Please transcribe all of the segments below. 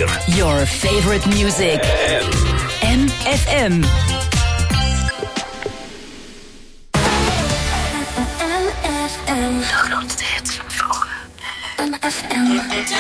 4. Your favorite music. MFM. De grootste hits van vroeger. MFM.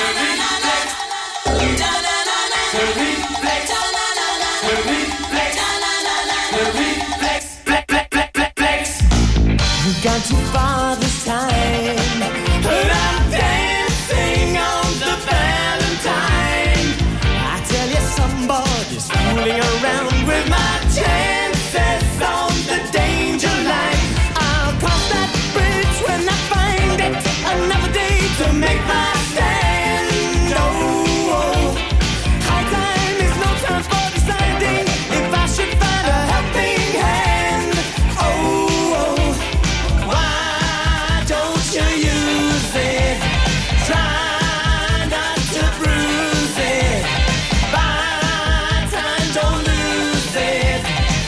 We've gone too far this time, but I'm dancing on the Valentine. I tell you, somebody's fooling around with my chances on the danger line. I'll cross that bridge when I find it. Another day to make my stand. Oh, high time is no time for deciding if I should find a helping hand. Oh, why don't you use it? Try not to bruise it. Buy time, don't lose it.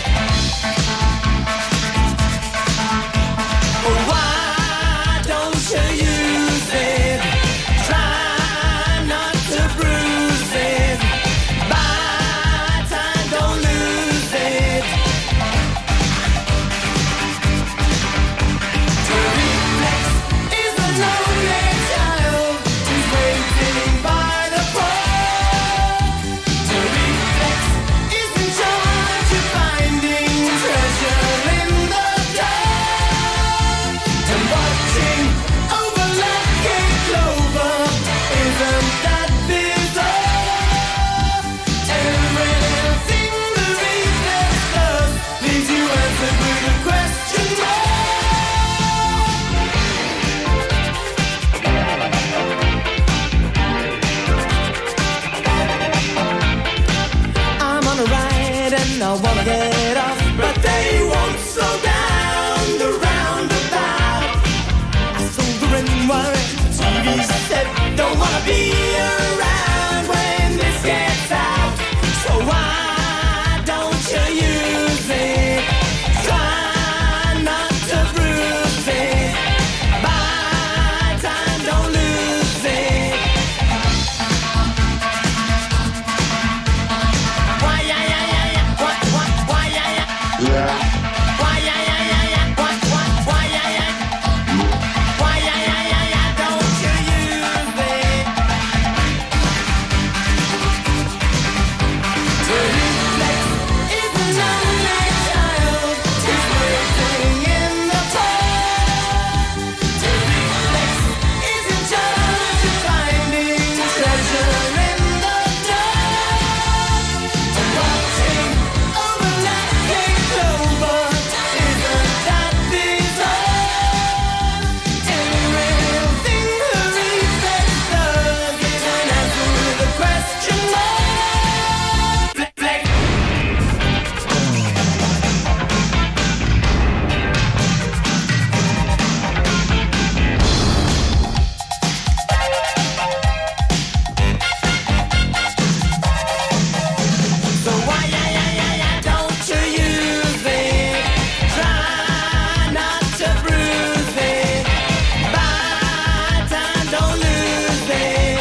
Why don't you use it? Try not to bruise it. Buy time, don't lose it. Reflex is a lonely child who's waiting by the pole. Reflex is in charge of finding treasure in the dark. And watching over lucky clover, isn't that bizarre? Everything the reflex does leaves you answered with a question mark. I'm on a ride and I wanna get off, but they won't slow down the roundabout. I sold the worry, TV said don't wanna be around when this gets out. So why don't you use it? Try not to bruise it. Buy time, don't lose it. Why yeah yeah yeah yeah? What why yeah yeah? Why yeah yeah yeah yeah? What why yeah yeah? Why yeah yeah yeah yeah? Don't you use it? Reflex is a lonely child who's waiting in the cold. Reflex is in charge of finding treasure in the dark. And watching over lucky clover, isn't that bizarre? Everything the reflex does is an answer with a question mark. Reflex. So why yeah yeah yeah yeah? Don't you use it? Try not to bruise it. Buy time, don't lose it.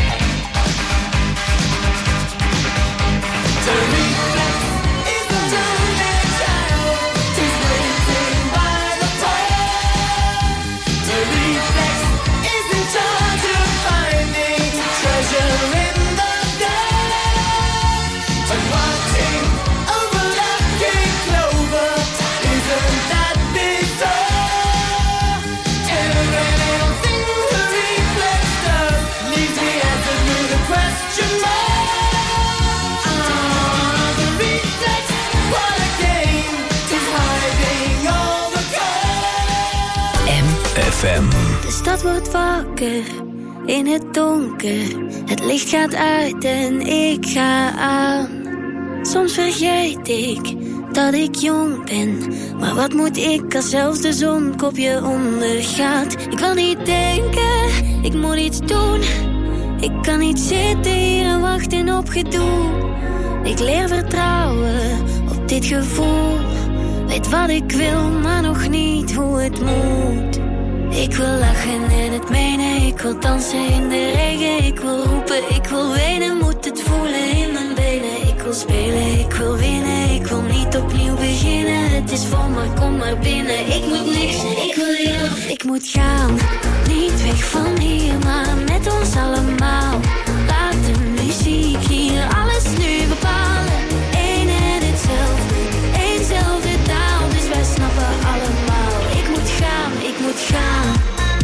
The reflex is a lonely child who's waiting by the pole. The reflex is in charge of finding treasure in the dark. And watching over lucky clover, isn't that bizarre? Everything the reflex does leaves me answered with a question mark. The reflex, what a game, is hiding all the gold. FM. De stad wordt wakker in het donker. Het licht gaat uit en ik ga aan. Soms vergeet ik dat ik jong ben. Maar wat moet ik als zelfs de zon kopje ondergaat? Ik wil niet denken, ik moet iets doen. Ik kan niet zitten hier en wachten op gedoe. Ik leer vertrouwen op dit gevoel. Weet wat ik wil, maar nog niet hoe het moet. Ik wil lachen en het menen, ik wil dansen in de regen. Ik wil roepen, ik wil wenen, moet het voelen in mijn benen. Ik wil spelen, ik wil winnen, ik wil niet opnieuw beginnen. Het is vol, maar kom maar binnen. Ik moet niks, ik wil jou. Ik moet gaan, niet weg van hier, maar met ons allemaal. Laat de muziek hier alles nu bepalen. Eén en hetzelfde, éénzelfde taal, dus wij snappen allemaal. Ik moet gaan, ik moet gaan.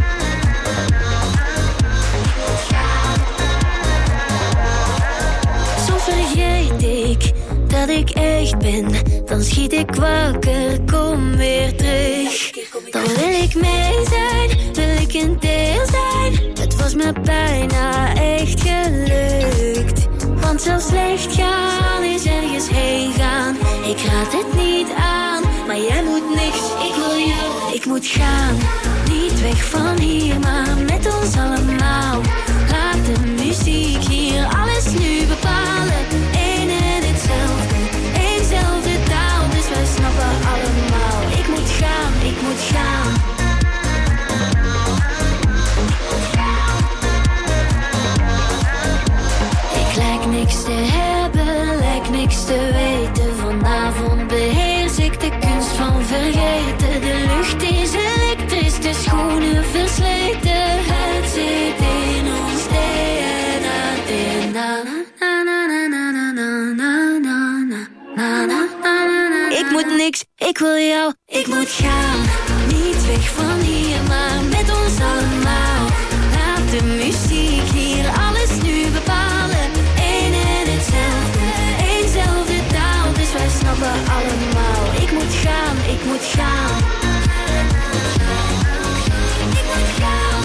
Soms vergeet ik dat ik echt ben. Dan schiet ik wakker, kom weer terug. Dan wil ik mee zijn, wil ik een deel zijn. Het was me bijna echt gelukt. Want zelfs slecht gaan is ergens heen gaan. Ik raad het niet aan, maar jij moet niks, ik wil jou. Ik moet gaan, niet weg van hier, maar met ons allemaal. Laat de muziek hier alles nu bepalen. Eén en hetzelfde, éénzelfde taal, dus wij snappen allemaal. Ik moet gaan, ik moet gaan. Ik lijk niks te hebben, lijk niks te weten. Vanavond beheers ik de kunst van vergeten. De lucht is elektrisch, de schoenen versleten. Het zit in ons DNA, DNA. Ik moet niks, ik wil jou, ik moet gaan. Niet weg van hier, maar met ons allemaal. Laat de muziek hier alles nu bepalen. Eén en hetzelfde, éénzelfde taal, dus wij snappen allemaal. Ik moet gaan, ik moet gaan. Ik moet gaan.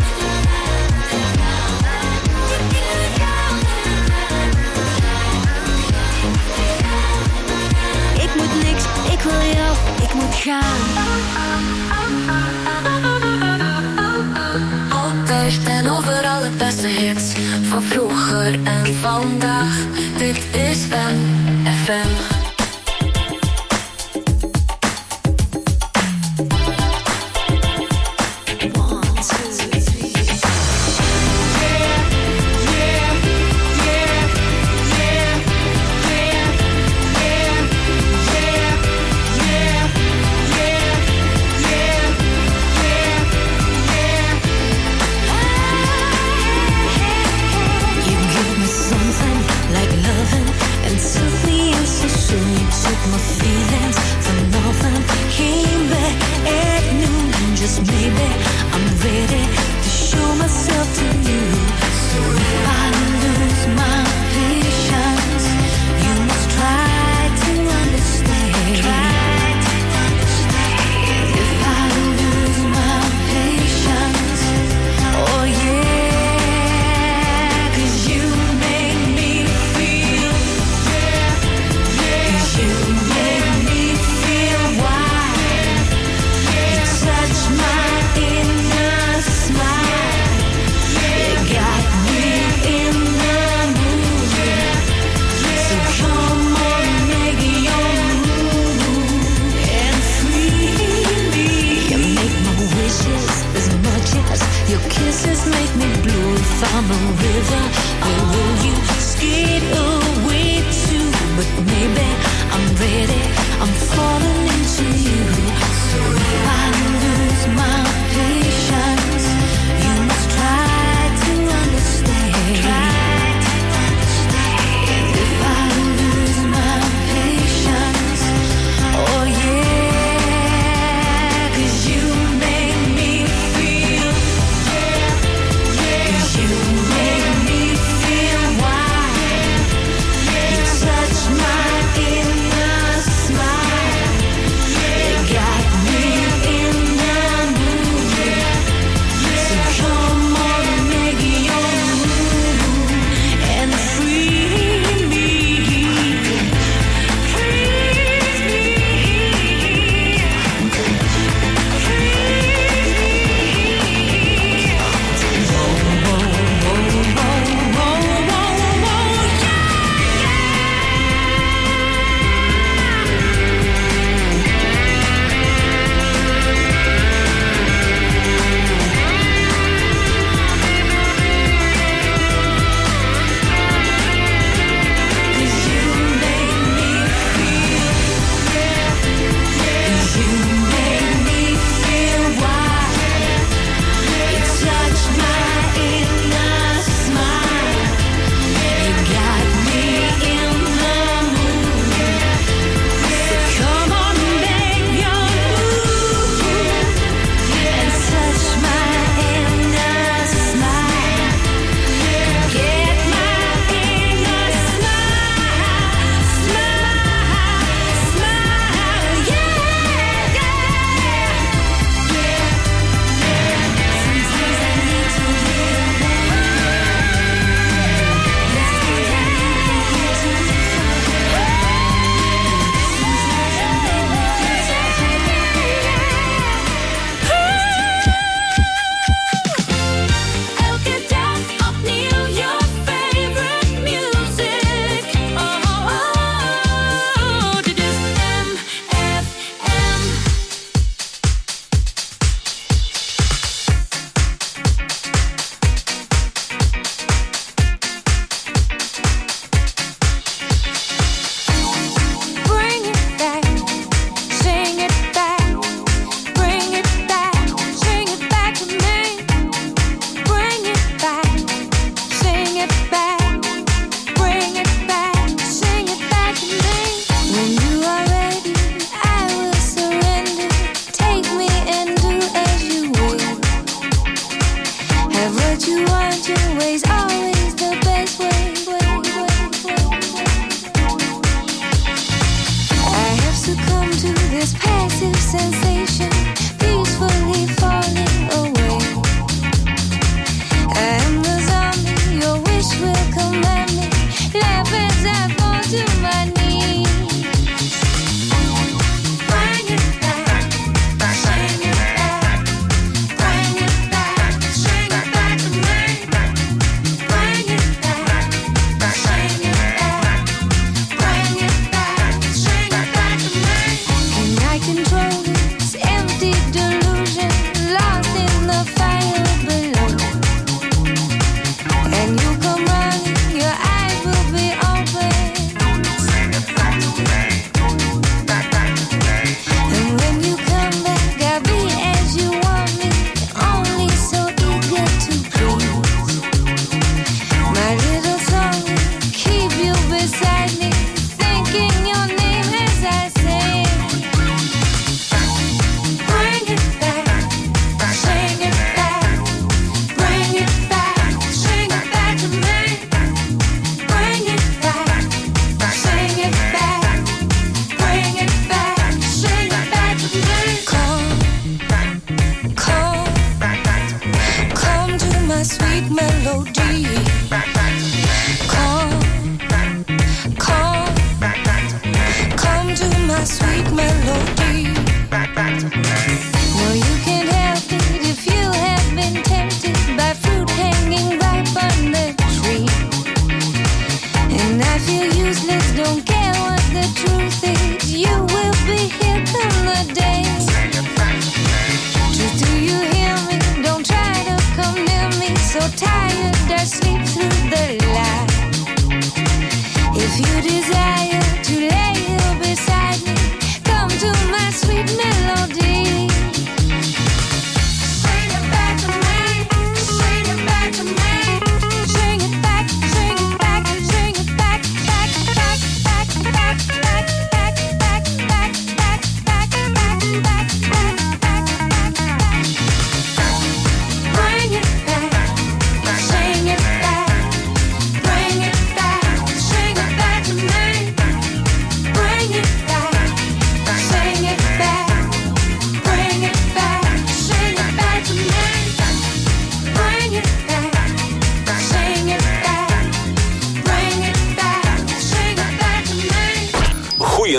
Ik moet niks, ik wil jou, ik moet gaan. Altijd en overal het beste hits van vroeger en vandaag. Dit is MFM. Smile.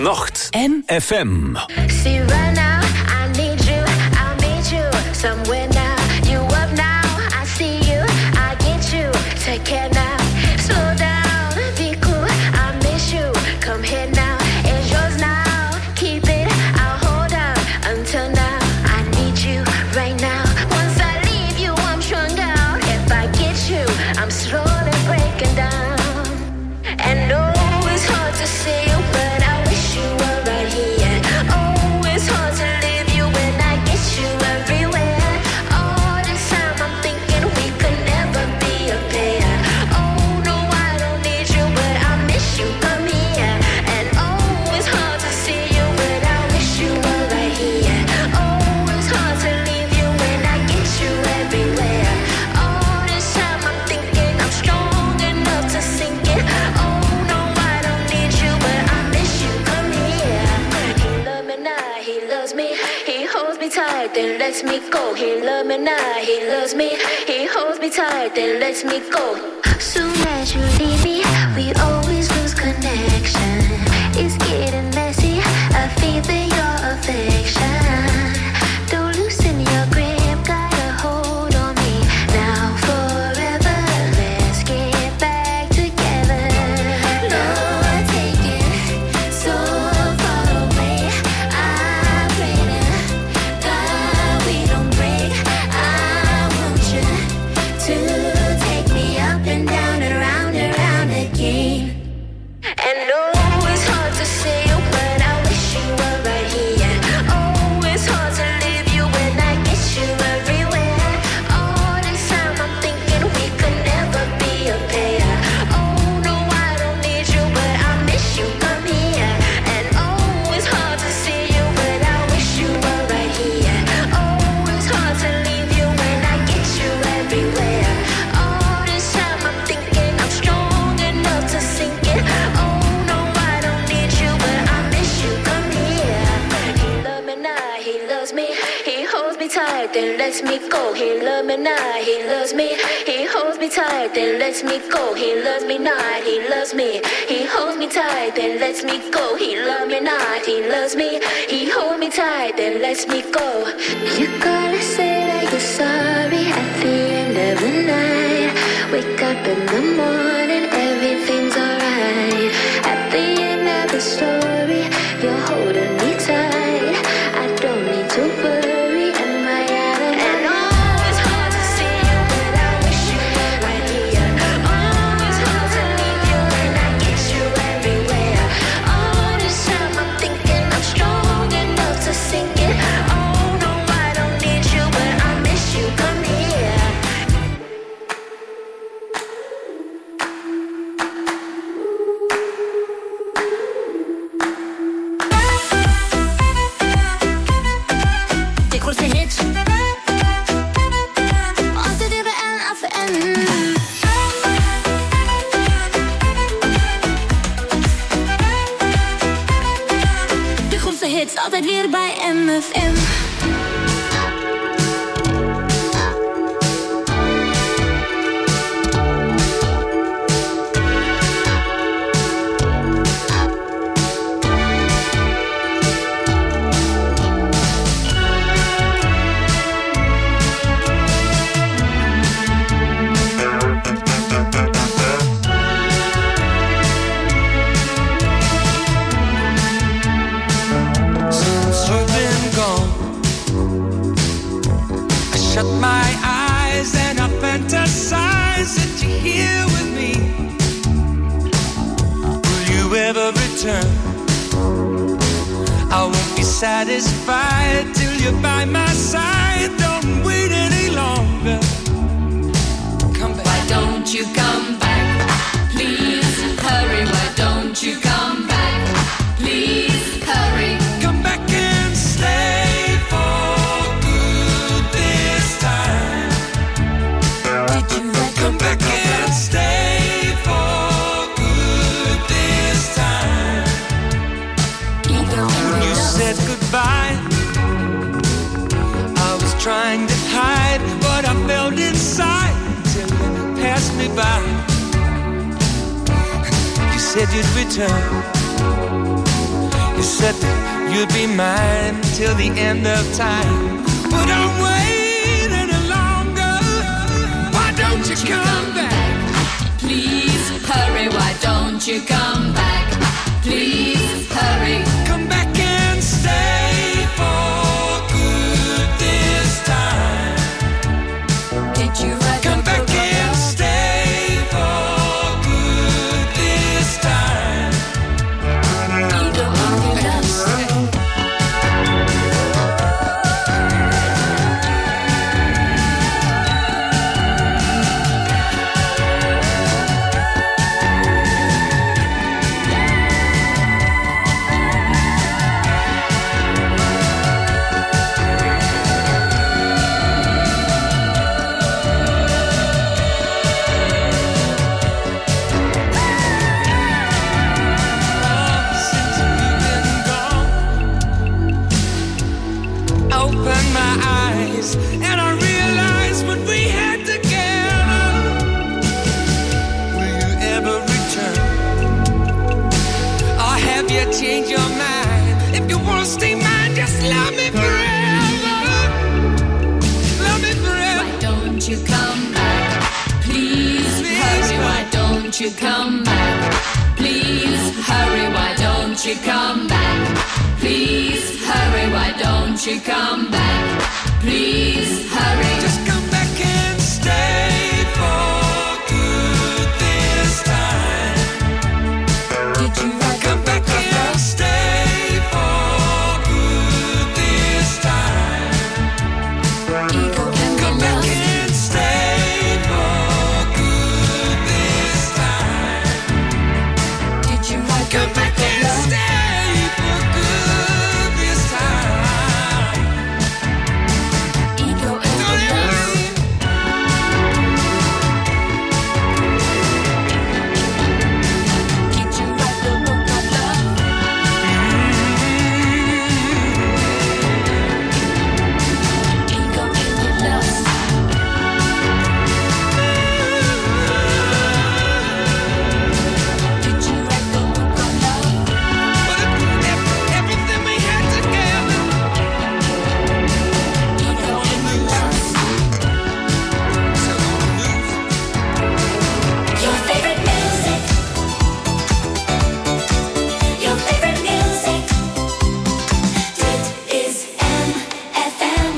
nacht. FM. See right now, I need you, I'll meet you somewhere now. You up now, I see you, I get you. Take care now, slow down, be cool, I miss you. Come here now, it's yours now. Keep it, I'll hold on until now. I need you right now. Once I leave you, I'm stronger. If I get you, I'm slowly breaking down. And no, it's hard to see you, but I wish you were right here. Oh, it's hard to leave you when I get you everywhere. All this time I'm thinking we could never be a pair. Oh, no, I don't need you, but I miss you, come here. And oh, it's hard to see you, but I wish you were right here. Oh, it's hard to leave you when I get you everywhere. All this time I'm thinking I'm strong enough to sink it. Oh, no, I don't need you, but I miss you, come here. He loves me now, he loves me. He holds me tight, then lets me go. He loves me now, he loves me. He holds me tight, then lets me go. Soon as you leave me, we always lose connection. It's getting messy, I feel your affection. Don't loosen your grip, got a hold on me. Now forever, let's get back together. Lord, take it so far away. I pray to God we don't break. I want you to take me up and down, around again. And oh, it's hard to see you, but I wish you were right here. Oh, it's hard to leave you when I get you everywhere. All this time I'm thinking we could never be a pair. Oh, no, I don't need you, but I miss you, come here. And oh, it's hard to see you, but I wish you were right here. Oh, it's hard to leave you when I get you everywhere. All this time I'm thinking I'm strong enough to sink it. Oh, no, I don't need you, but I miss you, come here. He loves me now, he loves me. He holds me tight, then lets me go. He loves me now, he loves me. He holds me tight, then lets me go. He loves me not, he loves me. He holds me tight, then lets me go. He loves me not, he loves me. He holds me tight, then lets me go. You gotta say that you're sorry at the end of the night. Wake up in the morning, everything's alright. At the end of the story, you're holding me tight. I don't need to worry, am I out of line? And oh, it's hard to see you, but I wish you were right here. Oh, it's hard to leave you when I get you everywhere. All this time I'm thinking I'm strong enough to sink it. Oh, no, I don't need you, but I miss you, come here. De grootste hits. Altijd weer bij NFM. De grootste hits, altijd weer bij MFM. Since you've been gone, I shut my eyes and I fantasize that you're here with me. Will you ever return? I won't be satisfied till you're by my side. Don't wait any longer. Come back. Why don't you come back? Please hurry. Why don't you come back? Please hurry. Come back and stay for good this time. Did you Come back and stay for good this time. When you said goodbye, I was trying to hide what I felt inside till you passed me by. You said you'd return. You You said that you'd be mine till the end of time, but I'm waiting longer. Why don't you come back? Please hurry, why don't you come back? Please hurry. Come back and stay for good this time. Did you write Come back and stay for good this time. Ego in the dust. And I realized what we had together. Will you ever return? Or have you changed your mind? If you wanna stay mine, just love me forever. Love me forever. Why don't you come back? Please hurry, why don't you come back? Please hurry, why don't you come back? Please hurry, why don't you come back? Please hurry. Just come back and stay for good this time. Did you write Come back and stay for good this time. Ego in the Come back dust. and stay for good this time. Did you write Come back and stay for good this time. Ego in the dust. Did you write the book of love? Ego in the dust. Did you write the book of love? But everything we had together. Ego in the dust. Your favorite music. Your favorite music. Dit is MFM.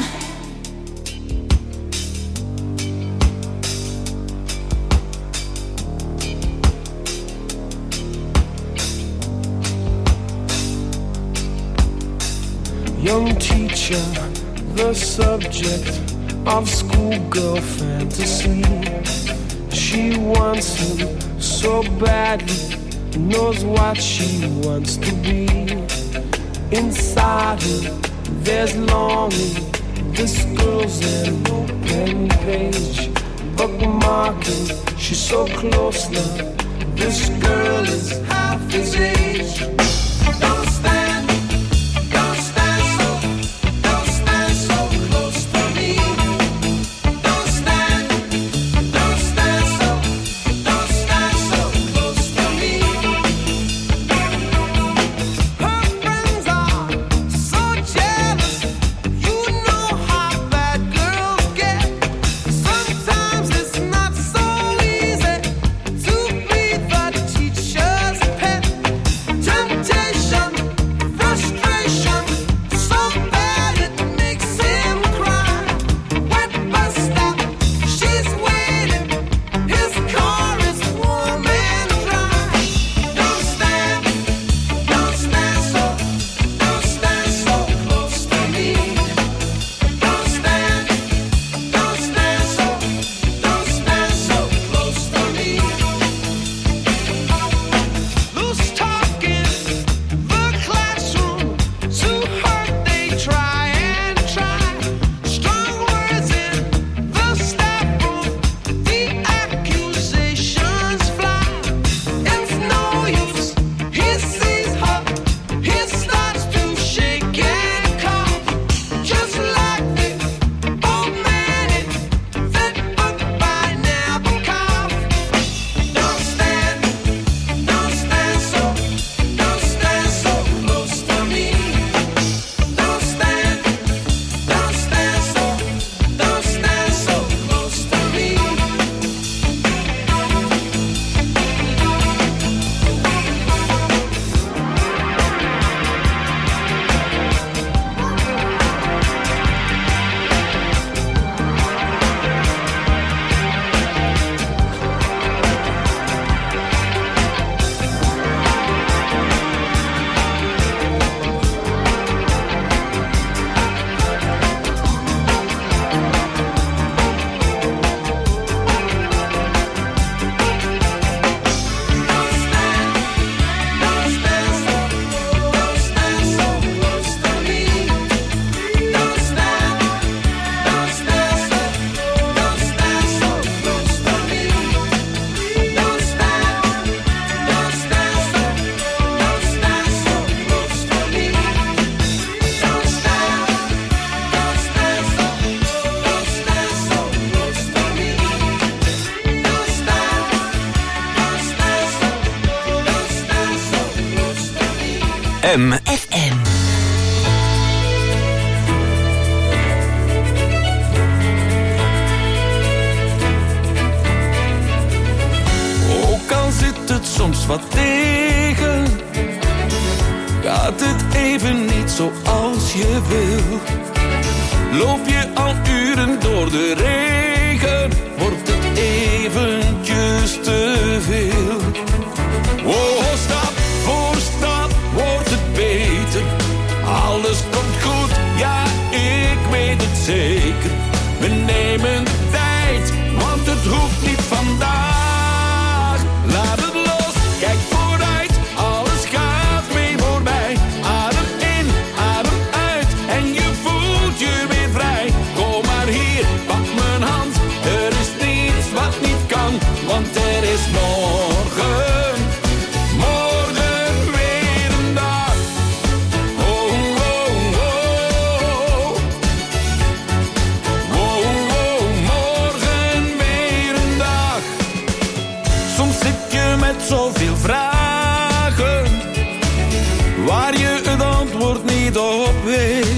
Young teacher, the subject of schoolgirl fantasy. She wants him so badly, knows what she wants to be. Inside her, there's longing. This girl's an open page, bookmarking. She's so close now. This girl is half his age. Don't stand so close to me. Don't stand so close to me. Her friends are so jealous. You know how bad girls get. Sometimes it's not so easy to be the teacher's pet. Temptation Jam FM. Ook al zit het soms wat tegen, gaat het even niet zoals je wil. Loop je al uren door de regen, wordt het eventjes te veel. Oh, stap voor stap wordt het beter. Alles komt goed, ja, ik weet het zeker. We nemen de tijd, want het hoeft niet vandaag. Laat het los, kijk vooruit, alles gaat mee voorbij. Adem in, adem uit en je voelt je weer vrij. Kom maar hier, pak mijn hand, er is niets wat niet kan, want er is morgen. Morgen weer een dag. Oh, oh, oh. Oh, oh, morgen weer een dag. Soms zit je met zoveel vragen, waar je het antwoord niet op weet.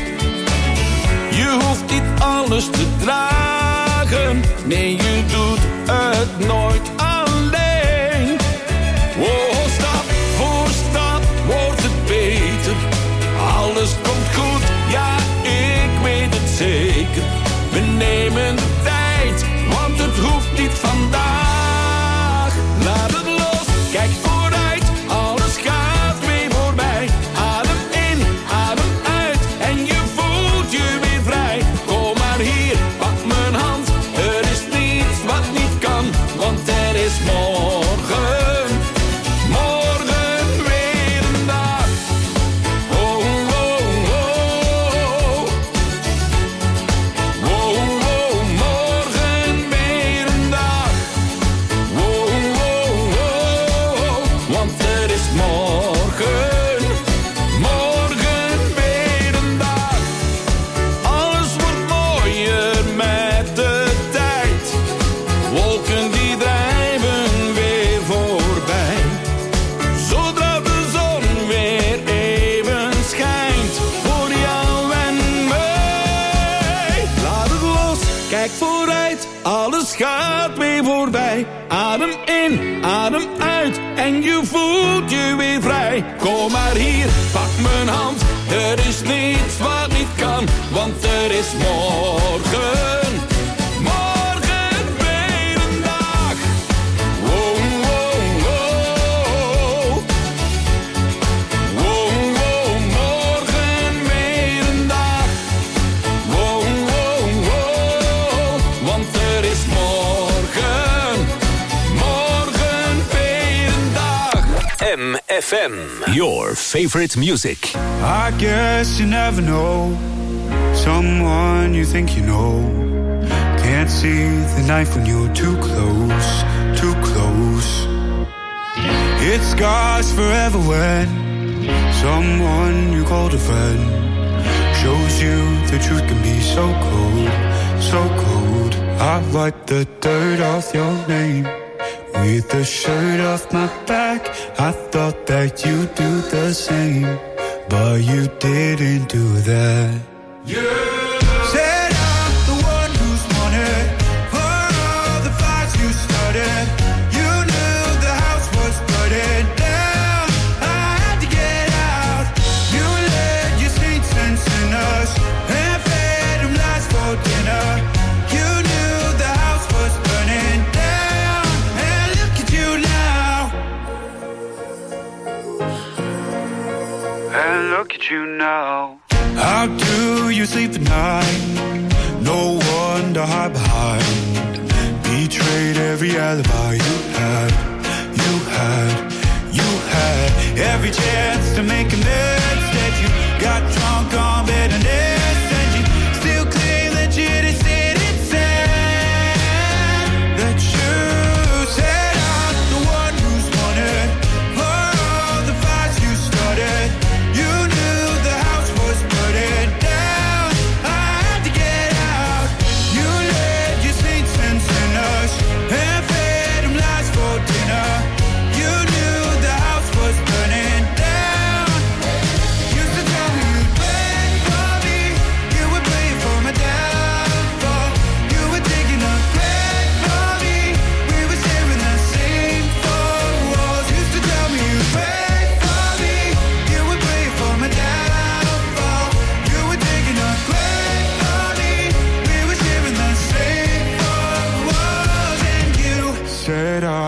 Je hoeft niet alles te dragen, nee, je doet het nooit alleen. Oh, stap voor stap wordt het beter. Alles komt goed, ja, ik weet het zeker. We nemen de tijd, want het hoeft niet vandaag. Laat het los, kijk vooruit, alles gaat mee voorbij. Adem in, adem uit en je voelt je weer vrij. Kom maar hier, pak mijn hand, er is niets wat niet kan, want er is morgen. Morgen weer een dag. Oh, oh, oh. Oh, oh, morgen weer een dag. Oh, oh, oh. Want er is morgen. Morgen weer een dag. Alles wordt mooier met de tijd. Wolken die drijven weer voorbij. Zodra de zon weer even schijnt voor jou en mij. Laat het los, kijk vooruit, alles gaat weer voorbij. Adem in, adem uit en je voelt je weer vrij. Kom maar hier, pak mijn hand, er is niets wat niet kan, want er is morgen. Morgen weer een dag. Oh, oh, oh. Oh, oh, morgen weer een dag. Oh, oh, oh. Want er is morgen. Morgen weer een dag. MFM, your favorite music. I guess you never know someone you think you know. Can't see the knife when you're too close, too close. It scars forever when someone you called a friend shows you the truth can be so cold, so cold. I wipe the dirt off your name with the shirt off my back. I thought that you'd do the same, but you didn't do that. Said I'm the one who's wanted for all the fights you started. You knew the house was burning down. I had to get out. You led your saints and sinners and fed them lies for dinner. You knew the house was burning down. And look at you now. And look at you now. How do you sleep at night? No one to hide behind. Betrayed every alibi you had. You had, you had every chance to make amends. Instead you got drunk on bitterness, and you still claim that you didn't say that you said I'm the one who's wanted for all the fights you started. You knew the house was burning down. I had to get out. You led your saints and sinners and fed them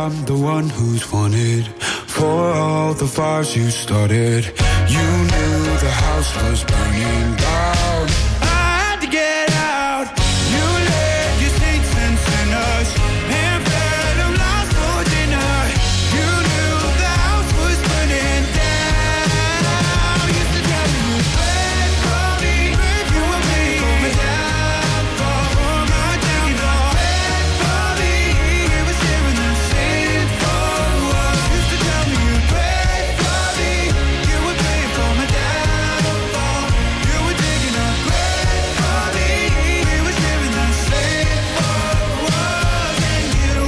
I'm the one who's wanted for all the fires you started. You knew the house was burning down. I had to get out. You led your saints and sinners and fed them lost for dinner. You knew the house was burning down. You used to tell me you prayed for me. You were praying for me down, for my downfall. Prayed for me. You were sharing the same for us. You used to tell me you prayed for me. You were praying for my downfall. You were digging a grave for me. You were sharing the same for us and you.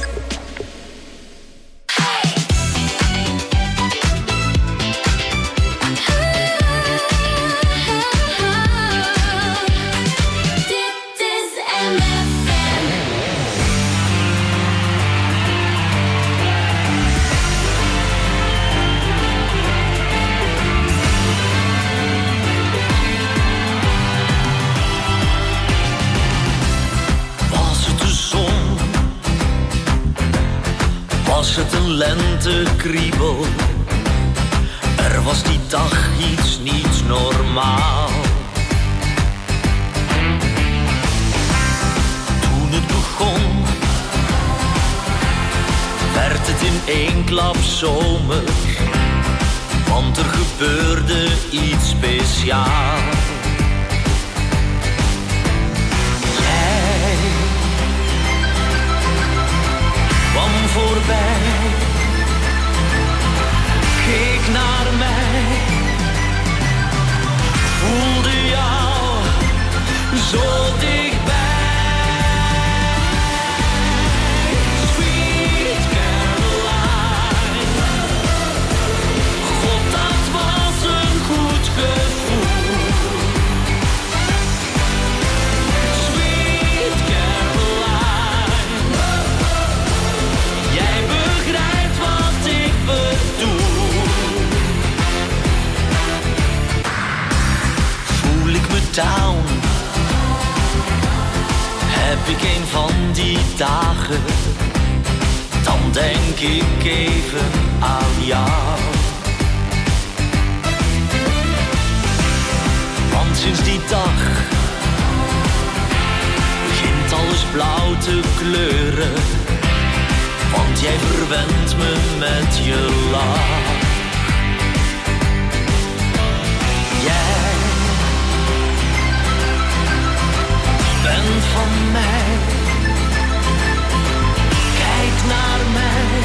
Dit is MFM. Was het de zon? Was het een lentekriebel? Er was die dag iets niet normaal. Toen het begon, werd het in één klap zomer. Want er gebeurde iets speciaals. Jij kwam voorbij, keek naar mij, voelde jou zo dichtbij. Sweet Caroline, God, dat was een goed gevoel. Sweet Caroline, jij begrijpt wat ik bedoel. Voel ik me down? Heb ik een van die dagen? Dan denk ik even aan jou. Want sinds die dag begint alles blauw te kleuren. Want jij verwendt me met je lach. Jij bent van mij. Kijk naar mij.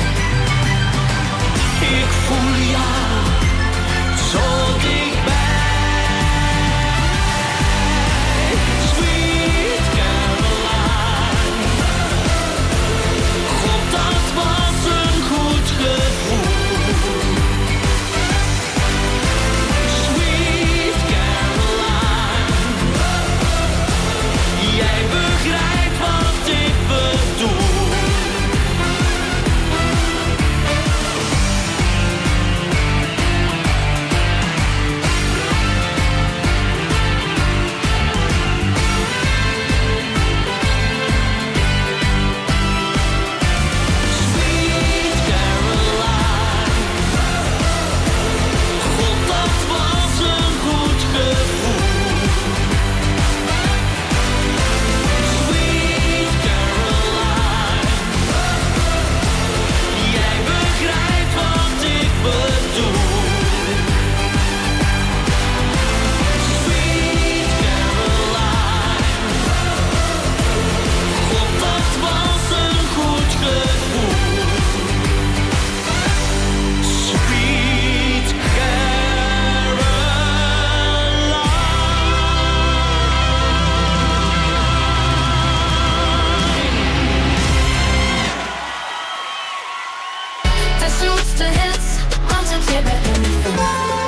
Ik voel jou zo dichtbij. Sweet Caroline, God, dat was een goed gevoel. Sweet Caroline, jij begrijpt wat ik bedoel. Sweet Caroline, God, dat was een goed gevoel. Sweet Caroline, jij begrijpt wat ik bedoel. Sweet Caroline, God, dat was een goed gevoel. Sweet Caroline. De zoetste hits, want het weer bij MFM.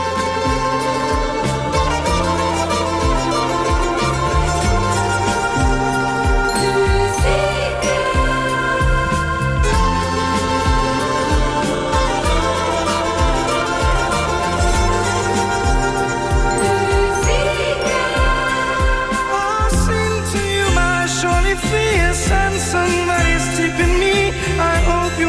I sing to you, my surely fears, and somebody's tipping me. I hope you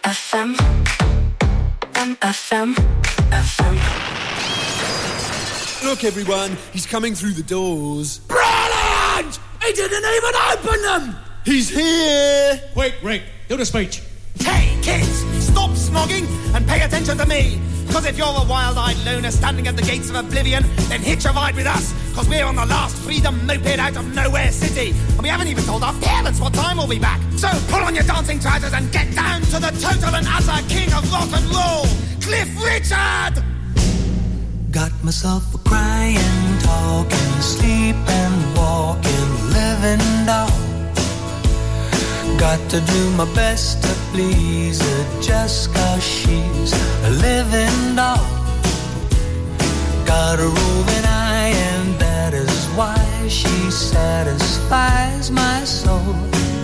FM. FM. FM. Look, everyone, he's coming through the doors. Brilliant! He didn't even open them! He's here! Quick, Rick, do the speech. Hey, kids, stop snogging and pay attention to me. Because if you're a wild-eyed loner standing at the gates of oblivion, then hitch a ride with us. Because we're on the last freedom moped out of nowhere city. And we haven't even told our parents what time we'll be back. So pull on your dancing trousers and get down to the total and utter king of rock and roll, Cliff Richard! Got myself a crying, talking, sleeping, walking, living doll. Got to do my best to please her just 'cause she's a living doll. Got a roving eye and that is why she satisfies my soul.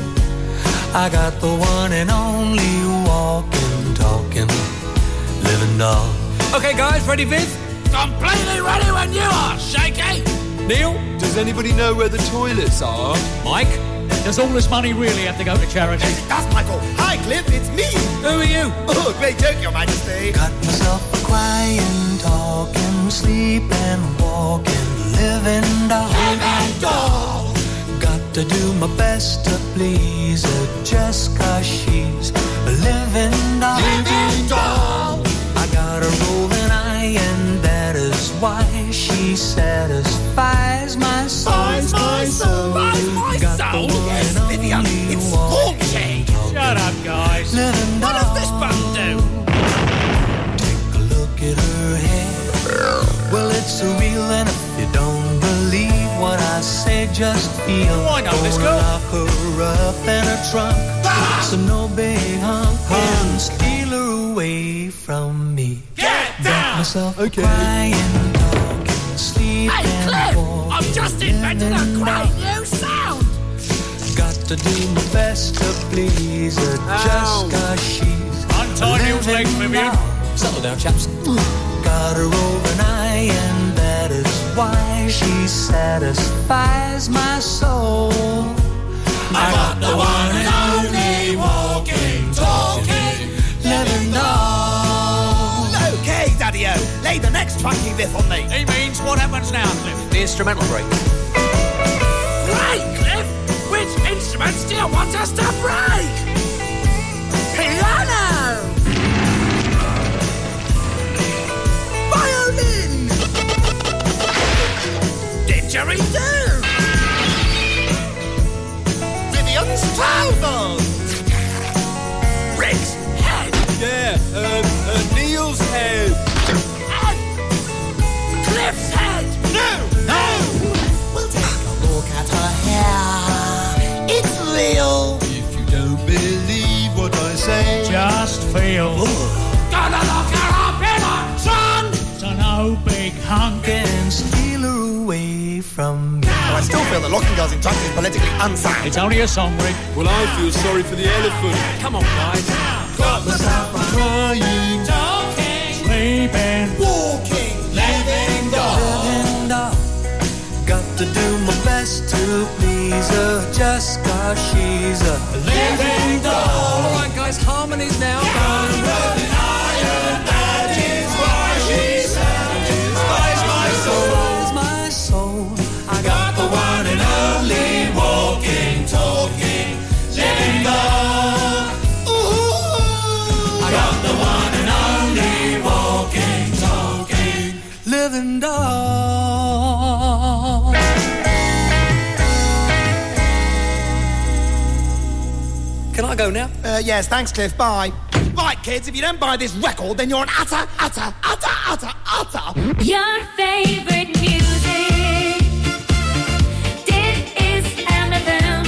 I got the one and only walking, talking, living doll. Okay guys, ready Viv? Completely ready when you are, Shaky! Neil? Does anybody know where the toilets are? Mike? Does all this money really have to go to charity? Yes, it does, Michael. Hi, Cliff, it's me. Who are you? Oh, great joke, Your Majesty. Got myself a crying, talking, sleeping, walking, living doll. Living doll. Got to do my best to please her just 'cause she's a living doll. Living doll. I got a roving eye and that is why she satisfies my soul. My soul. Got the one Yes, and Vivian, only it's walking, haunting. Shut up guys. living What doll. does this button do? Take a look at her hair. Well, it's surreal, and if you don't believe what I say, just feel. Oh, I know this girl. Lock her up in her trunk, so no big hunk can steal her away from me. Get Got down! myself Okay. crying, talking, sleeping. Hey, Cliff! walking, I've just invented a living great new sound! Got to do my best to please her just 'cause she's Untie Neil's legs, Vivian. Settle down, chaps. Got her roving eye and that is why she satisfies my soul. I got the one and only walking, talking, living doll. Okay, Daddy-O, lay the next funky riff on me. He means what happens now, Cliff? The instrumental break. Great, Cliff! Which instruments do you want us to break? Piano! Violin! Didgeridoo! Vivian's trousers. Rick's head! Yeah, Neil's head. And Cliff's head! No! We'll take a look at her hair. It's real. If you don't believe what I say, Just feel. Gonna lock her up in a trunk! So no big hunk. Can steal her away from me. I still feel that locking girls in trunks is politically unsound. It's only a song, Rick. well, I feel sorry for the elephant. Come on, guys. Got myself a Crying. Sleeping. walking, living doll. Living doll. Got to do my best to please her just 'cause she's a living doll. All right, guys, harmonies now. Satisfies my soul. I got the one and only walking, talking, living doll. Ooh, I got the one and only walking, talking, living doll. Can I go now? Yes, thanks, Cliff. Bye. Right, kids, if you don't buy this record, then you're an utter. Your favorite music. Dit is MFM.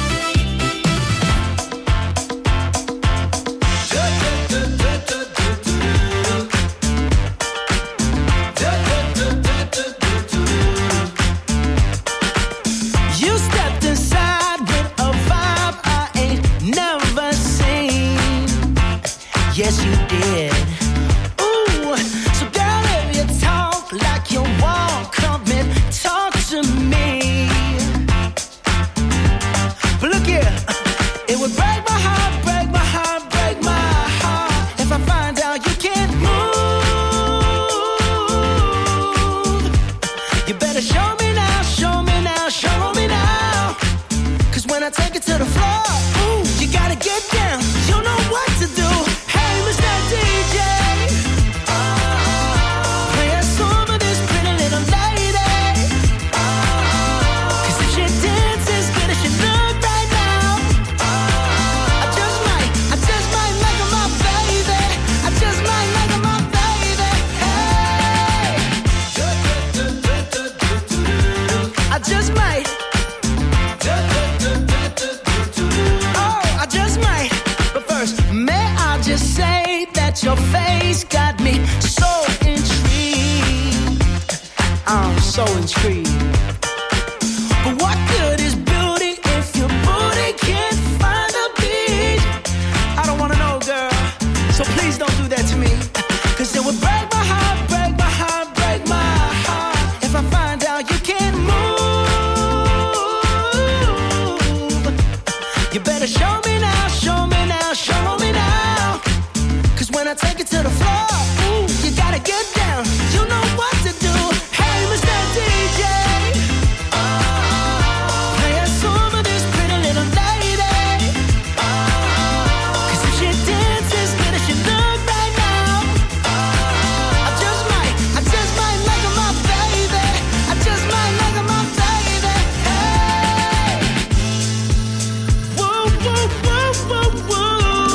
You stepped inside with a vibe I ain't never seen. Yes, you did. Ooh, so girl, if you talk like you want, come and talk to me. But look here, it would break my heart, break my heart, break my heart to say that your face got me so intrigued. I'm so intrigued. But what good is beauty if your booty can't find the beat? I don't wanna know, girl, so please don't do that to me. Cause it would break my heart, break my heart, break my heart if I find out you can't move. You better show me now, show me now, show me now. Cause when I take it to the floor, ooh, you gotta get down. You know what to do. Hey, Mr. DJ, play a song for this pretty little lady. Cause if she dances as good as she look right now, I just might make her my baby. I just might make her my baby. Hey, woo, woo, woo, woo, woo.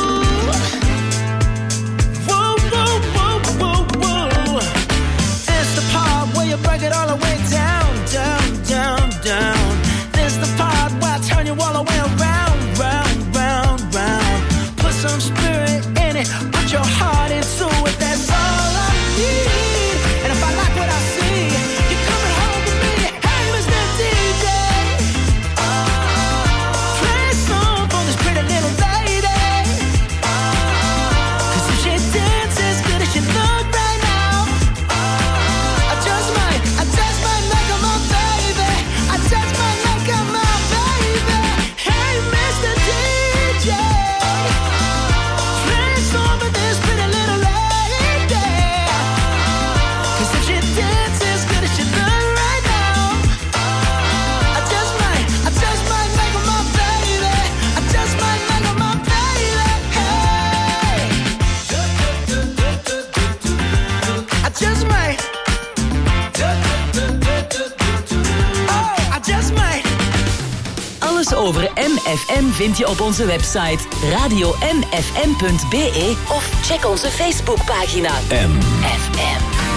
Woo, woo, woo, woo, woo. It's the part where you break it all the way down, down, down, down. This the part where I turn you all the way around, round, round, round. Put some spirit in it, put your heart into it. That's all I need. And if I like what I see, you're coming home with me. Hey, Mr. DJ, play a song for this pretty little lady. Cause if she dances as good as she look right now, I just might make her my baby. I just might make her my baby. Hey, Mr. DJ, play a song for this pretty little lady. Cause if she dances as good as she look right now, I just might make her my baby. I just might make her my baby. Hey, I just might. Oh, I just might. Alles over MFM vind je op onze website radio-mfm.be of check onze Facebookpagina MFM.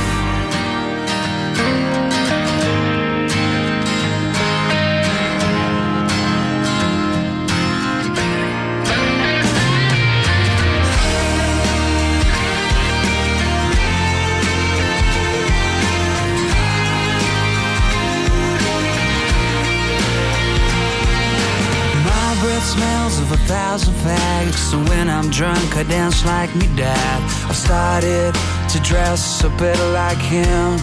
My breath smells of 1,000 fags. So when I'm drunk, I dance like me dad. I've started to dress a bit like him.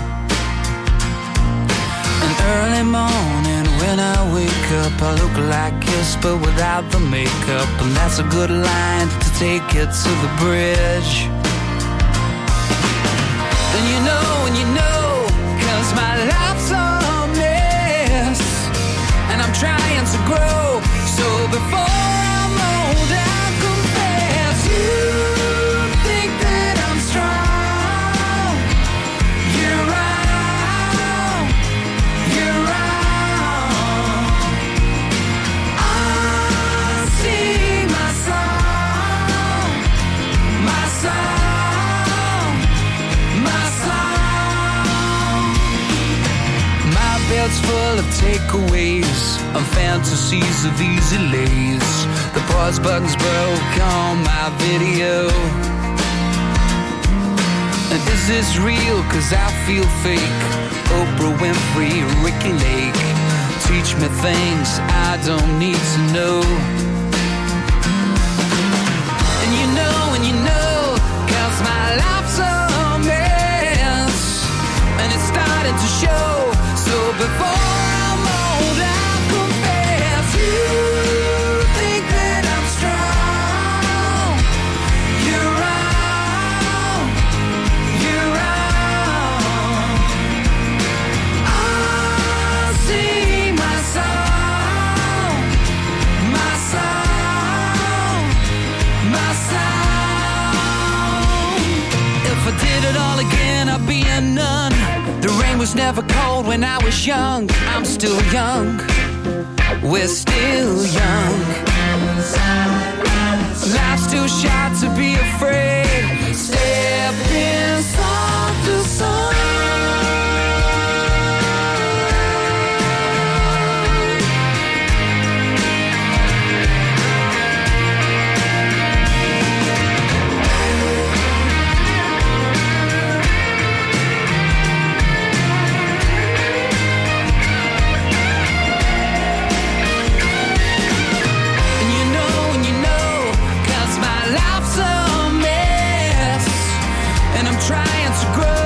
An early morning when I wake up, I look like Kiss but without the makeup. And that's a good line to take it to the bridge. And you know, cause my life's a mess. And I'm trying to grow, so before I'm old, I confess. You think that I'm strong? You're wrong. You're wrong. I sing my song, my song, my song. My bed's full of takeaways and fantasies of easy lays. The pause button's broke on my video. And is this real? Cause I feel fake. Oprah Winfrey, Ricky Lake. Teach me things I don't need to know. And you know, cause my life's a mess. And it's starting to show. So before I'm old, I confess. You think that I'm strong? You're wrong. You're wrong. I sing my song, my song, my song. If I did it all again, I'd be a nun. The rain was never cold when I was young. I'm still young. We're still young. Life's too short to be afraid. Step inside the sun. trying to grow.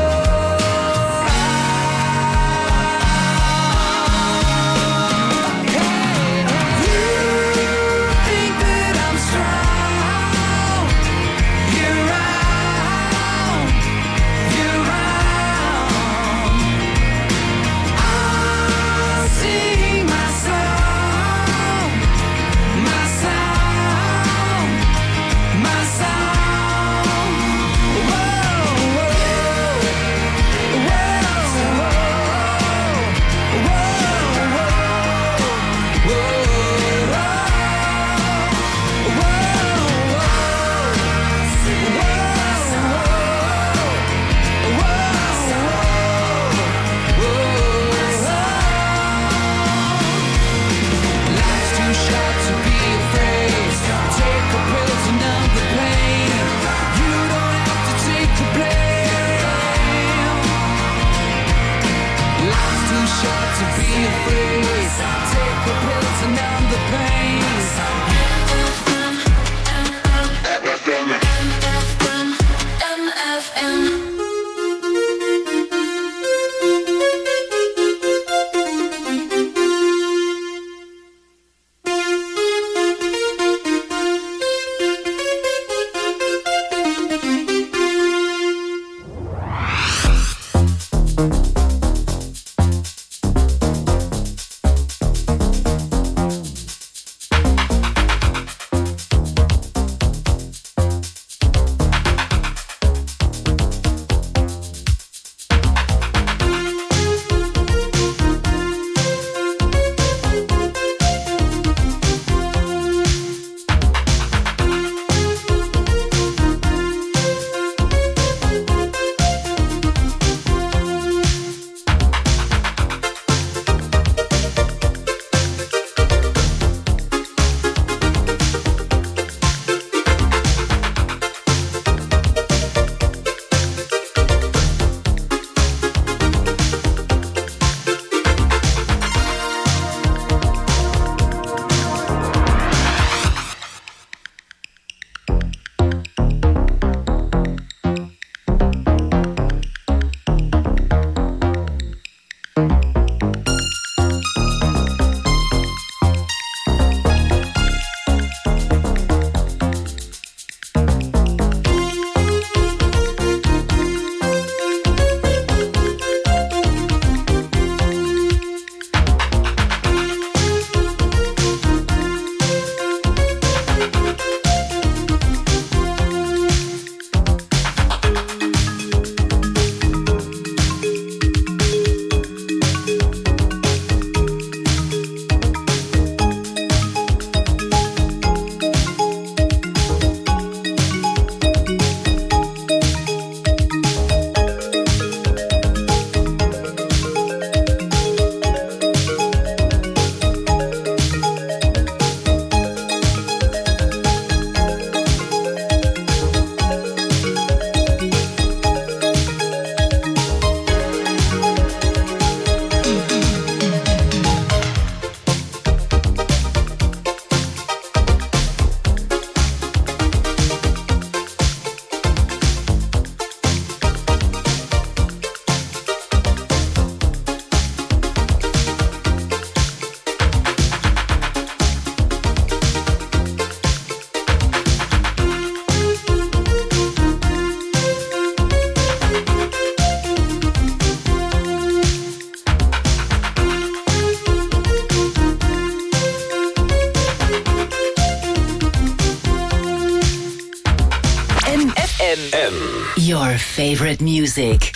Your favorite music.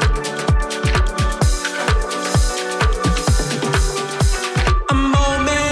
A moment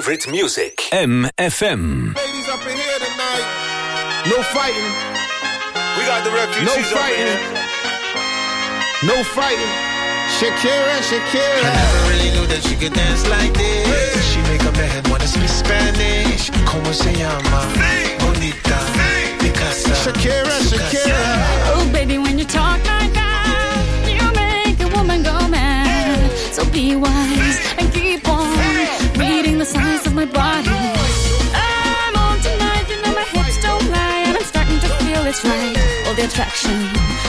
favorite music. MFM. Ladies up in here tonight. No fighting. We got the refugees no fighting. up in here. No fighting. Shakira, Shakira. I never really knew that she could dance like this. She make up her head wanna speak Spanish. Como se llama? Bonita. Picasa. Shakira, Shakira. Oh, baby, when you talk like that, you make a woman go mad. So be wise and keep on reading the signs of my body. I'm on tonight, you know my hips don't lie, and I'm starting to feel it's right. All the attraction.